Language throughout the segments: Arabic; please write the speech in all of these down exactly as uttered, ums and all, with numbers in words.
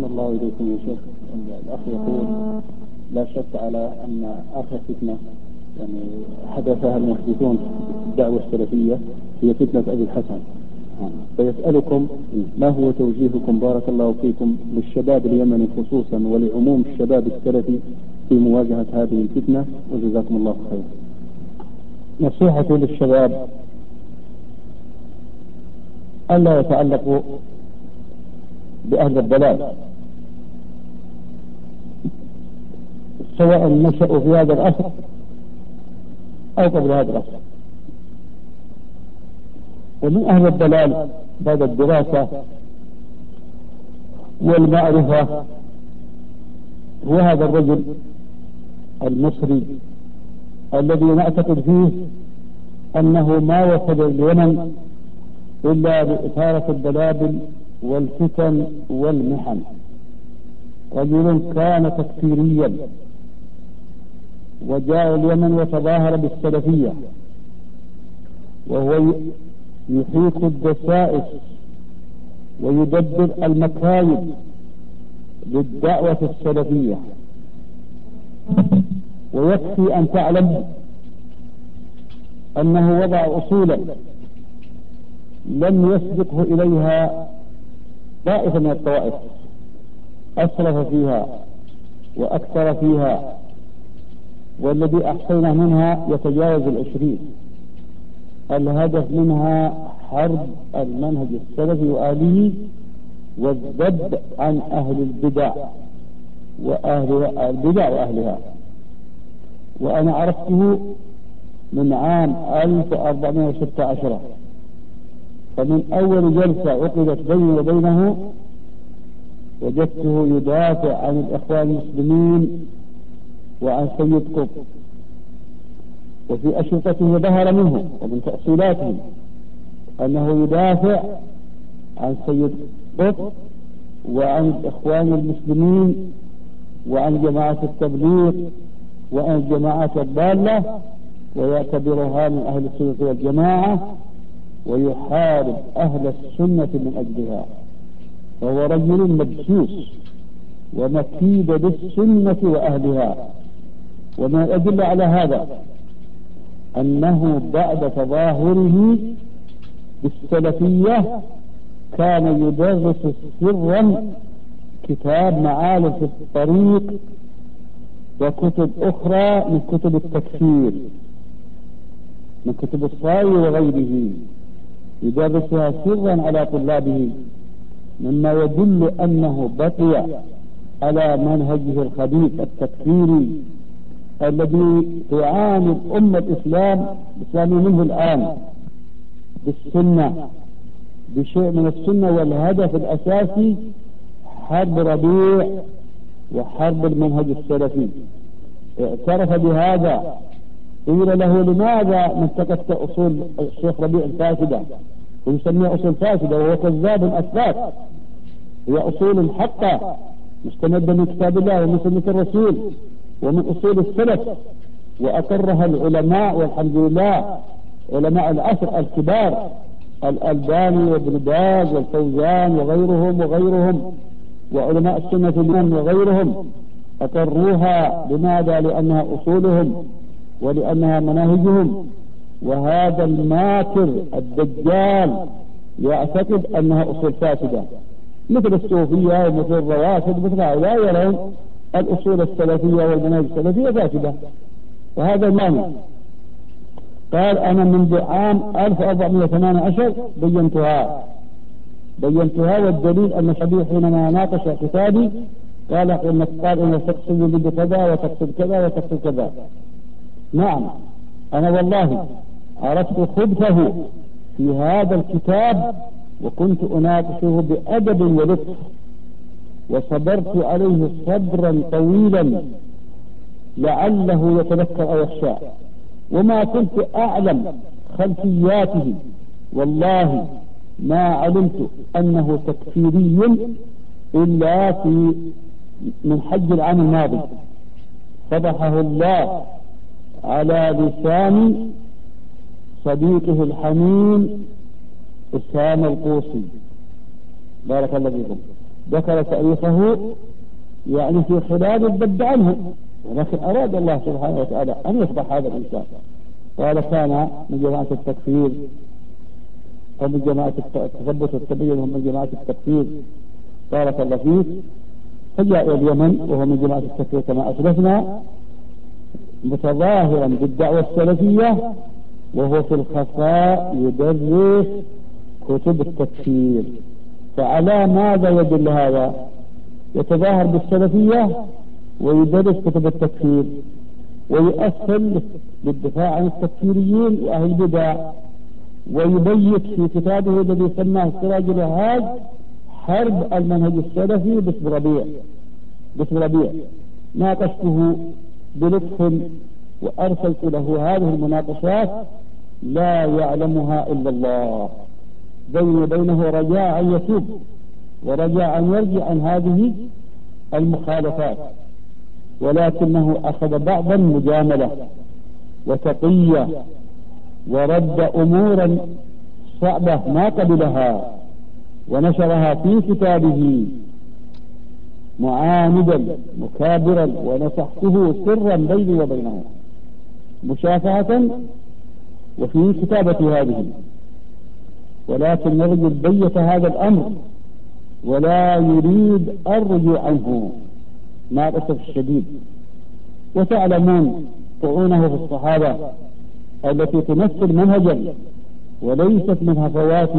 الله إليكم يا شيخ. الأخ يقول لا شك على أن آخر فتنة يعني حدثها المحدثون في الدعوة السلفية هي فتنة أبي الحسن، فيسألكم ما هو توجيهكم بارك الله فيكم للشباب اليمني خصوصا ولعموم الشباب السلفي في مواجهة هذه الفتنة، وجزاكم الله خير. نصيحتي للشباب ألا يتعلقوا بأهل الضلال سواء نشأوا في هذا العصر أو قبل هذا العصر. ومن أهل الضلال بعد الدراسة والمعرفة هو هذا الرجل المصري الذي نعتقد فيه أنه ما وصل اليمن إلا بإثارة البلابل والفتن والمحن. رجل كان تكفيريا وجاء اليمن وتظاهر بالسلفية، وهو يحيط الدسائس ويدبر المكايد للدعوة السلفية. ويكفي أن تعلم أنه وضع أصولا لم يسبقه إليها طائفة من الطوائف، أسرف فيها وأكثر فيها، والذي أحصينا منها يتجاوز العشرين. الهدف منها حرب المنهج السلفي وآله والذب عن أهل البدع وأهل البدع وأهلها. وأنا عرفته من عام ألف وأربعمائة وستة عشر، فمن أول جلسة عقدت بيني وبينه وجدته يدافع عن الإخوان المسلمين وعن سيد قطب، وفي أشرطته ظهر منه ومن تأصيلاته أنه يدافع عن سيد قطب وعن الإخوان المسلمين وعن جماعة التبليغ وعن الجماعات الضالة، ويعتبرها من أهل السنة والجماعة ويحارب أهل السنة من أجلها. وهو رجل مبسوس ومكيد بالسنة وأهلها. وما الأدلة على هذا أنه بعد تظاهره بالسلفية كان يدرس سرا كتاب معالم في الطريق وكتب أخرى من كتب التكفير من كتب الصاوي وغيره، يدرسها سرا على طلابه، مما يدل أنه بقي على منهجه الخبيث التكفيري الذي تعاني الأمة الإسلام الإسلامي منه الآن بالسنة، بشيء من السنة. والهدف الأساسي حرب ربيع وحرب المنهج السلفي. اعترف بهذا. قيل له لماذا منتقدت أصول الشيخ ربيع الفاسدة، ويسميها أصول فاسدة وهو كذاب أثبات، هي أصول حقة مستمدة من كتاب الله ومن سنة الرسول ومن أصول السلف، وأقرها العلماء والحمد لله علماء العصر الكبار الألباني وابن باز والفوزان وغيرهم وغيرهم وعلماء السنة اليوم وغيرهم أقروها. لماذا؟ لأنها أصولهم ولأنها مناهجهم. وهذا الماكر الدجال يعتقد أنها أصول فاسدة مثل الصوفية ومثل الروافض مثل هؤلاء يرون الأصول السلفية والمناهج السلفية فاسدة، وهذا المانع. قال أنا منذ عام ألف وأربعمائة وثمانية عشر بينتها بينتها والدليل أن الشبيح حينما ناقش كتابي قال إنك قال إنك تقصد بد كذا وتقصد كذا وتقصد كذا. نعم، أنا والله عرفت خبثه في هذا الكتاب وكنت أناقشه بأدب ولطف، وصبرت عليه صبرا طويلا لعله يتذكر أو يخشى، وما كنت أعلم خلفياته. والله ما علمت أنه تكفيري إلا في من حج العام الماضي، فضحه الله على لسان صديقه الحميم أسامة القوصي بارك الله فيكم. ذكر تاريخه يعني في خلال الذب عنه، ولكن أراد الله سبحانه وتعالى أن يفضح هذا الإنسان. قال كان من جماعة التكفير ومن جماعة التثبت والتبين وهم من جماعة التكفير بارك الله فيك، فجاء إلى اليمن وهو من جماعة التكفير كما أسلفنا متظاهرا بالدعوة السلفية، وهو في الخفاء يدرس كتب التكفير. فعلى ماذا يدل هذا؟ يتظاهر بالسلفية ويدرس كتب التكفير ويؤثر للدفاع عن التكفيريين وأهل البدع، ويبيت في كتابه الذي سماه سراج الوهاج حرب المنهج السلفي باسم ربيع. باسم ربيع ناقشته بلطف وأرسلت له هذه المناقشات لا يعلمها إلا الله، بيني وبينه رجاء أن يتوب ورجاء أن يرجع عن هذه المخالفات، ولكنه أخذ بعضا مجاملة وتقية ورد أمورا صعبة ما قبلها ونشرها في كتابه معاندا مكابرا، ونصحته سرا بيني وبينه مشافهة وفي كتابة هذه، ولكن الرجل بيت هذا الأمر ولا يريد الرجوع عنه مع الأسف الشديد. وتعلمون طعونه في الصحابة التي تمثل منهجا وليست من هفوات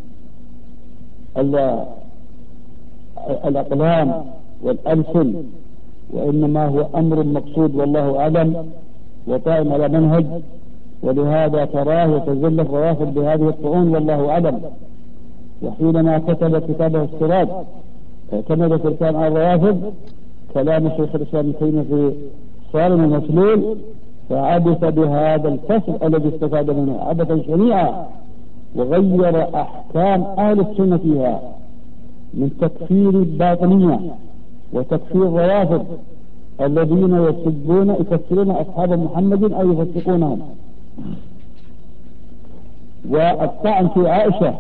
الأقلام والألسن، وإنما هو أمر مقصود والله أعلم وقائم على منهج، ولهذا تراه يتزلف روافد بهذه الطعون والله أعلم. وحينما كتب كتابه السراج اعتمد سلطان على الروافد كلام الشيخ الإسلام ابن تيمية في صارم المسلول، فعبث بهذا الفصل الذي استفاد منه عبثا شنيعا، وغير أحكام أهل السنة فيها من تكفير الباطنية وتكفير الروافض الذين يسبون يكفرون أصحاب محمد أو يفسقونهم، والطعن في عائشة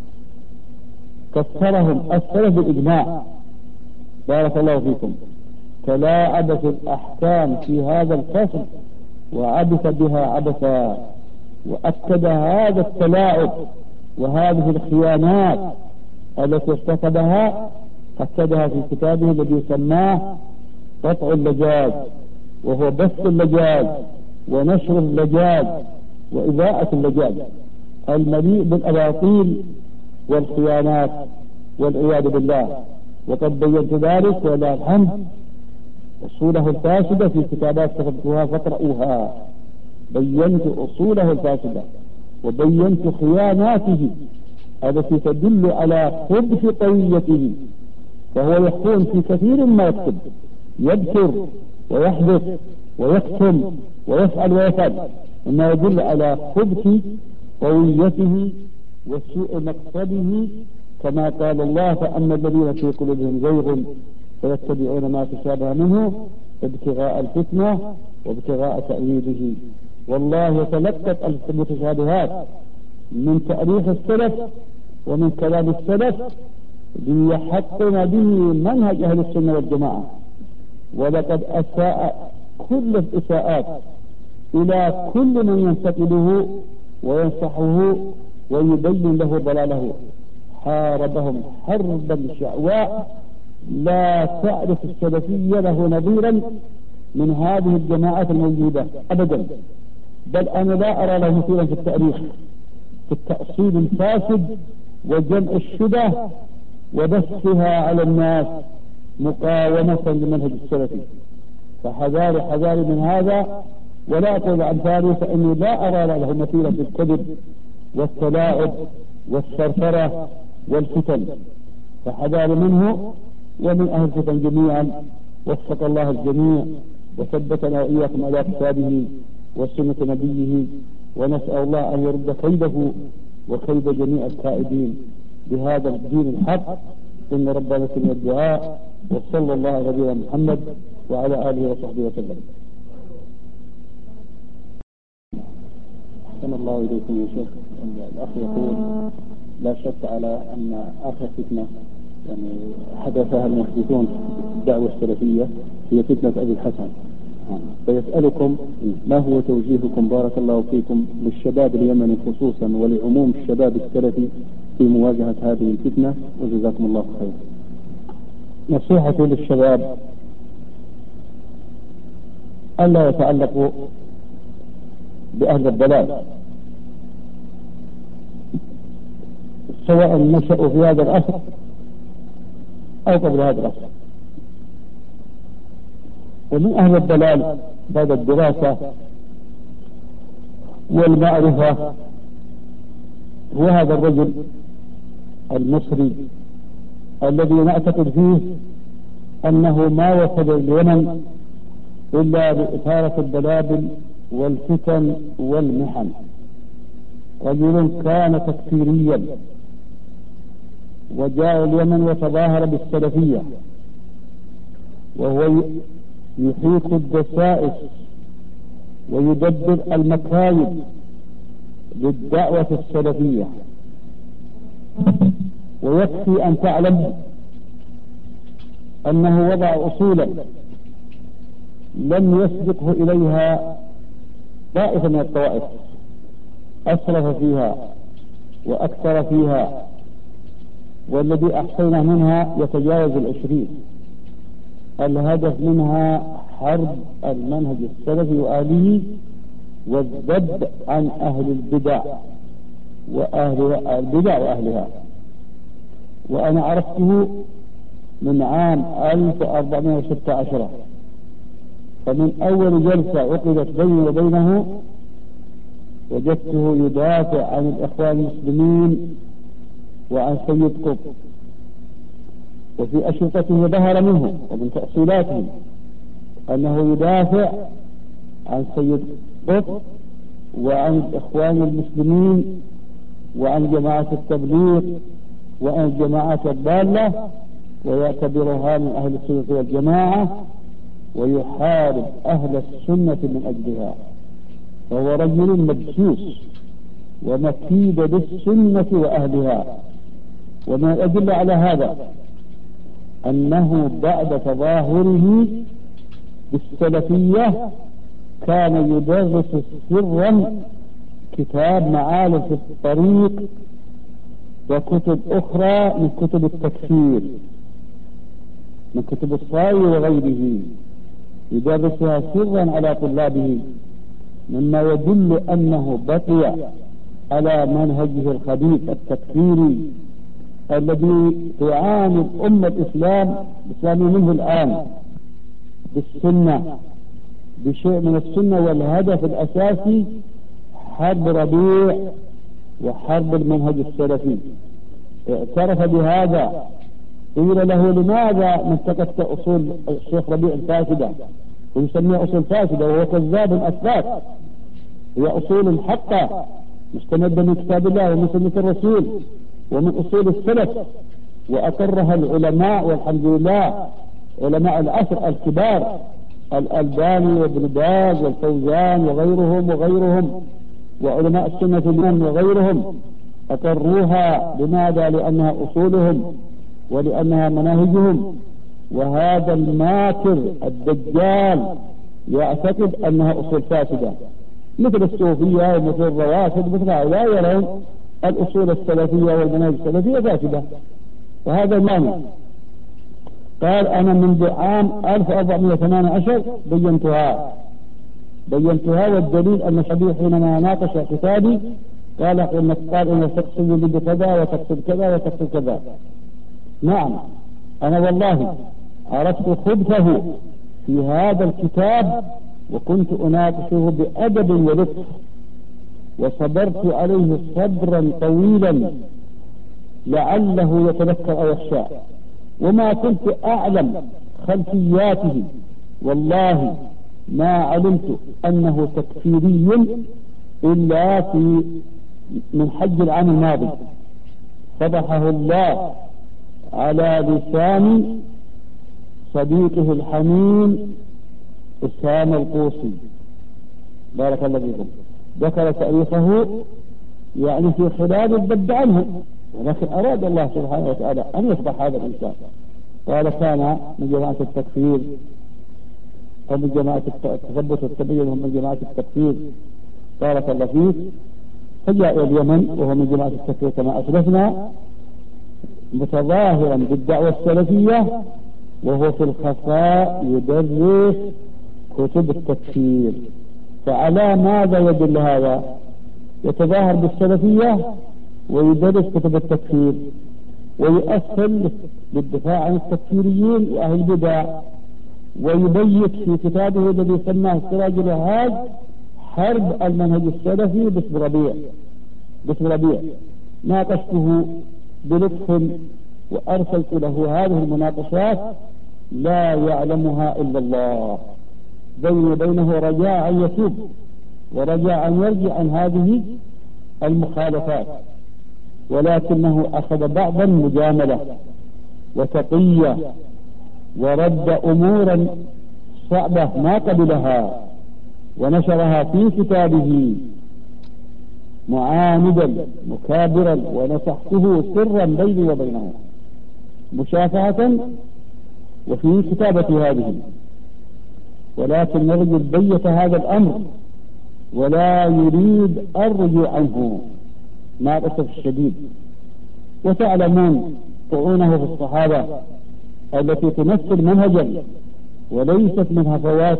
كفرهم السلف بالإجماع بارك الله فيكم. تلاعب في الأحكام في هذا الفصل وعبث بها عبثا، وأكد هذا التلاعب وهذه الخيانات التي ارتكبها أكدها في كتابه الذي سماه قطع اللجاج، وهو بث اللجاج ونشر اللجاج وإذاعة اللجاج المليء بالأباطيل والخيانات والعياذ بالله. وقد بينت ذلك ولله الحمد أصوله الفاسدة في كتابات كتبتها فاقرؤوها. بينت أصوله الفاسدة وبينت خياناته التي تدل على خبث قويته، فهو يخون في كثير ما يكتب، يذكر ويحدث ويكتم ويفعل ويفعل، مما يدل على خبث قويته وسوء مقصده، كما قال الله: فأما الذين في قلوبهم زيغ فيتبعون ما تشابه منه ابتغاء الفتنة وابتغاء تأويله. والله يتلقت المتشابهات من تاريخ السلف ومن كلام السلف ليحقن به منهج أهل السنة والجماعة. ولقد أساء كل الإساءات إلى كل من ينتقده وينصحه ويبين له ضلاله، حاربهم حربا شعواء لا تعرف السلفية له نظيرا من هذه الجماعات الموجودة أبدا، بل أنا لا أرى له مثيلا في التاريخ في التأصيل الفاسد وجمع الشبه وبثها على الناس مقاومة لمنهج السلفي. فحذاري حذاري من هذا، ولا أقول أمثاله، فإني لا أرى له مثيلا في الكذب والتلاعب والثرثرة والفتن، فحذاري منه ومن أهل الفتن جميعا. وفق الله الجميع وثبتنا وإياكم على كتابه وسنة نبيه، ونسأل الله أن يرد كيده وكيد جميع الكائدين بهذا الدين الحق. إن ربنا سمع الدعاء، وصلى الله على نبينا محمد وعلى آله وصحبه وسلم. أحسن الله إليكم يا شيخ. الأخ يقول: لا شك على أن آخر فتنة يعني حدثها المحدثون في الدعوة السلفية هي فتنة أبي الحسن. فيسألكم ما هو توجيهكم بارك الله فيكم للشباب اليمني خصوصا ولعموم الشباب السلفي في مواجهة هذه الفتنة، وجزاكم الله خير. نصيحة للشباب ألا يتعلقوا بأهل الضلال سواء نشأوا في هذا العصر أو قبل هذا العصر. ومن أهل الضلال بعد الدراسة والمعرفة هو هذا الرجل المصري الذي نعتقد فيه أنه ما وصل اليمن إلا بإثارة البلابل والفتن والمحن. رجل كان تكفيريا وجاء اليمن وتظاهر بالسلفية، وهو يحيط الدسائس ويدبر المكايد للدعوة السلفية. ويكفي أن تعلم أنه وضع أصولا لم يسبقه إليها طائفة من الطوائف، أسرف فيها وأكثر فيها، والذي أحصينا منها يتجاوز العشرين. الهدف منها حرب المنهج السلفي وآله والذب عن أهل البدع وأهل البدع وأهلها. وأنا عرفته من عام ألف وأربعمائة وستة عشر، فمن أول جلسة عقدت بيني وبينه وجدته يدافع عن الإخوان المسلمين وعن سيد قطب، وفي أشرطته ظهر منه ومن تأصيلاته أنه يدافع عن سيد قطب وعن الإخوان المسلمين وعن جماعة التبليغ وعن الجماعات الضالة، ويعتبرها من أهل السنة والجماعة ويحارب أهل السنة من أجلها. وهو رجل مبسوس ومكيد بالسنة وأهلها. ومن الأدلة على هذا أنه بعد تظاهره بالسلفية كان يدرس سرا كتاب معالم في الطريق وكتب أخرى من كتب التكفير من كتب الصاوي وغيره، يدرسها سرا على طلابه، مما يدل أنه بقي على منهجه الخبيث التكفيري الذي تعاني الأمة الإسلام الإسلامي منه الآن بالسنة، بشيء من السنة. والهدف الأساسي حرب ربيع وحرب المنهج السلفي. اعترف بهذا. قيل له لماذا منتقدت أصول الشيخ ربيع الفاسدة ويسميها أصول فاسدة وهو كذاب أثبات؟ هي أصول حقة مستمدة من كتاب الله ومن سنة الرسول ومن أصول السلف، وأقرها العلماء والحمد لله، علماء العصر الكبار الألباني وابن باز والفوزان وغيرهم وغيرهم وعلماء السنة اليوم وغيرهم أقروها. لماذا؟ لأنها أصولهم ولأنها مناهجهم. وهذا الماكر الدجال يعتقد أنها أصول فاسدة مثل الصوفية ومثل الروافض مثل هؤلاء يرون الأصول السلفية والمناهج السلفية فاسدة، وهذا المانع. قال أنا منذ عام ألف وأربعمائة وثمانية عشر بينتها بينتها والدليل أن شبيه حينما ناقش كتابي قال إنك قال إنك تقصد بد كذا وتقصد كذا وتقصد كذا. نعم، أنا والله عرفت خبثه في هذا الكتاب وكنت أناقشه بأدب ولطف، وصبرت عليه صبرا طويلا لعله يتذكر أو يخشى، وما كنت أعلم خلفياته. والله ما علمت أنه تكفيري إلا في من حج العام الماضي فضحه الله على لسان صديقه الحميم أسامة القوصي بارك الله فيكم. ذكر تاريخه يعني في خلال البد عنه ولكن أراد الله سبحانه وتعالى أن يفضح هذا الإنسان، قال كان من جماعة التكفير ومن جماعة التثبت والتبين وهم من جماعة التكفير بارك الله فيك، فجاء إلى اليمن وهو من جماعة التكفير كما أسلفنا متظاهرا بالدعوة السلفية، وهو في الخفاء يدرس كتب التكفير. فعلى ماذا يدل هذا؟ يتظاهر بالسلفية ويدرس كتب التكفير ويؤصل للدفاع عن التكفيريين وأهل البدع، ويبيت في كتابه الذي سماه سراج الوهاج حرب المنهج السلفي باسم ربيع باسم ربيع ناقشته بلطف وأرسلت له هذه المناقشات لا يعلمها إلا الله، بيني وبينه رجاء أن يتوب ورجاء أن يرجع عن هذه المخالفات، ولكنه أخذ بعض المجاملة وتقية ورد أمورا صعبة ما قبلها ونشرها في كتابه معاندا مكابرا، ونصحته سرا بيني وبينه مشافهة وفي كتابة هذه، ولكن الرجل بيت هذا الأمر ولا يريد الرجوع عنه مع الأسف الشديد. وتعلمون طعونه في الصحابة التي تمثل منهجا وليست من هفوات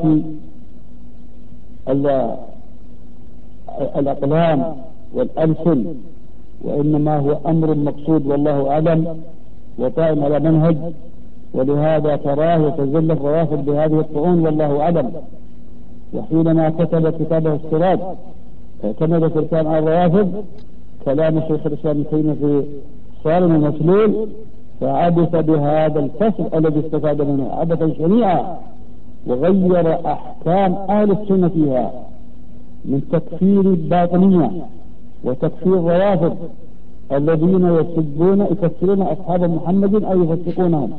الأقلام والألسن، وإنما هو أمر مقصود والله أعلم وقائم على منهج، ولهذا تراه يتزلف روافض بهذه الطعون والله أعلم. وحينما كتب كتابه السراج اعتمد فرقان على الروافض كلام شيخ الإسلام ابن تيمية في صارم المسلول، فعبث بهذا الفصل الذي استفاد منه عبثا شنيعا، وغير أحكام أهل السنة فيها من تكفير الباطنية وتكفير الروافض الذين يسبون يكفرون أصحاب محمد أو يفسقونهم،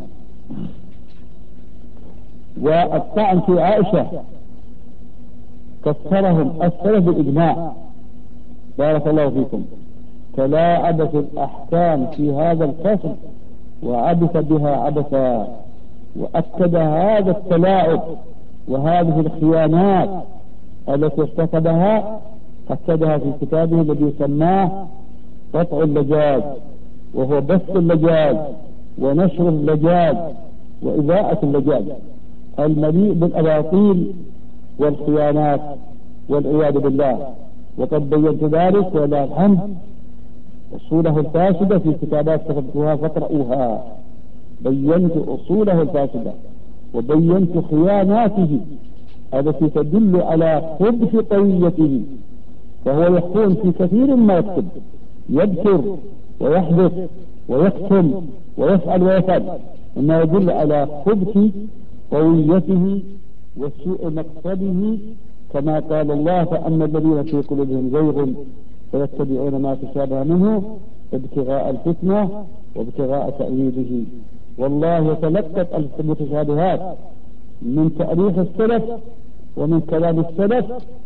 والطعن في عائشة كفرهم السلف بالإجماع بارك الله فيكم. تلاعب في الأحكام في هذا الفصل وعبث بها عبثا، وأكد هذا التلاعب وهذه الخيانات التي ارتكبها أكدها في كتابه الذي سماه قطع اللجاج، وهو بث اللجاج ونشر اللجاج وإذاءة اللجاج المليء بالأباطيل والخيانات والعياذ بالله. وقد بينت ذلك ولله الحمد أصوله الفاسدة في كتابات كتبتها فاقرؤوها، بينت أصوله الفاسدة وبينت خياناته التي تدل على خبث قويته، فهو يخون في كثير ما يكتب، يذكر ويحدث ويكتم ويفعل ويفعل، مما يدل على خبث قويته وسوء مقصده، كما قال الله فأما الذين في قلوبهم زيغ فيتبعون ما تشابه منه ابتغاء الفتنة وابتغاء تأويله. والله يتلقت المتشابهات من تاريخ السلف ومن كلام السلف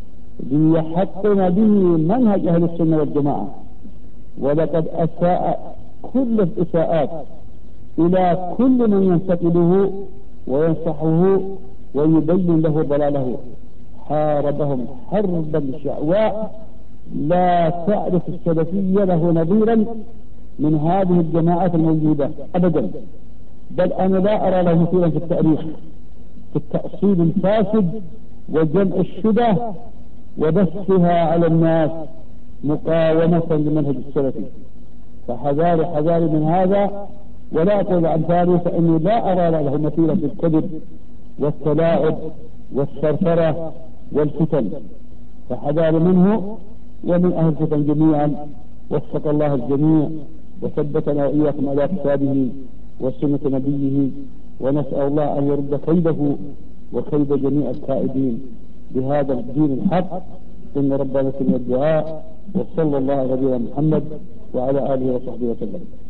ليحقن به منهج أهل السنة والجماعة، ولقد أساء كل الإساءات إلى كل من ينتقده وينصحه ويبين له ضلاله، حاربهم حربا شعواء لا تعرف السلفية له نظيرا من هذه الجماعات الموجودة أبدا، بل أنا لا أرى له مثيلا في التاريخ في التأصيل الفاسد وجمع الشبه وبثها على الناس مقاومة لمنهج السلفي. فحذاري حذاري من هذا، ولا أقول عن ذلك فإني لا أرى له مثيلا في الكذب والتلاعب والثرثرة والفتن، فحذاري منه ومن أهل الفتن جميعا. وفق الله الجميع وثبتنا وإياكم على كتابه وسنة نبيه، ونسأل الله أن يرد كيده وكيد جميع الكائدين بهذا الدين الحق، إن ربنا سمع الدعاء، وصلى الله على نبينا محمد وعلى آله وصحبه وسلم.